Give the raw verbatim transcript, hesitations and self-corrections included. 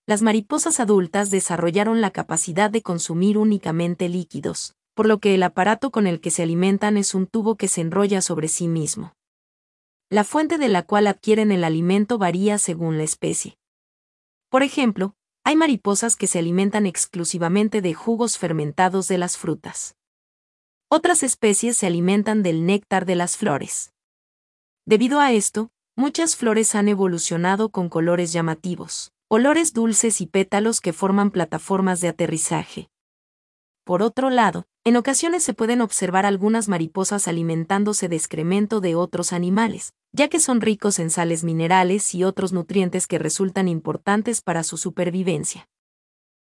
Las mariposas adultas desarrollaron la capacidad de consumir únicamente líquidos, por lo que el aparato con el que se alimentan es un tubo que se enrolla sobre sí mismo. La fuente de la cual adquieren el alimento varía según la especie. Por ejemplo, hay mariposas que se alimentan exclusivamente de jugos fermentados de las frutas. Otras especies se alimentan del néctar de las flores. Debido a esto, muchas flores han evolucionado con colores llamativos, olores dulces y pétalos que forman plataformas de aterrizaje. Por otro lado, en ocasiones se pueden observar algunas mariposas alimentándose de excremento de otros animales, ya que son ricos en sales minerales y otros nutrientes que resultan importantes para su supervivencia.